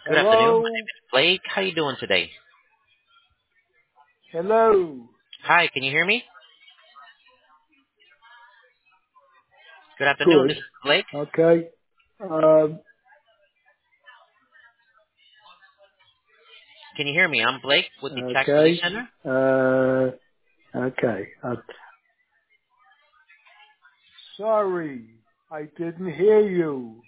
Good afternoon. My Hello? name is Blake. How you doing today? Hello? Hi, can you hear me? Good afternoon. Good. This is Blake. Okay. Um, Can you hear me? I'm Blake with the Tax Relief okay. Center. Okay. Sorry, I didn't hear you.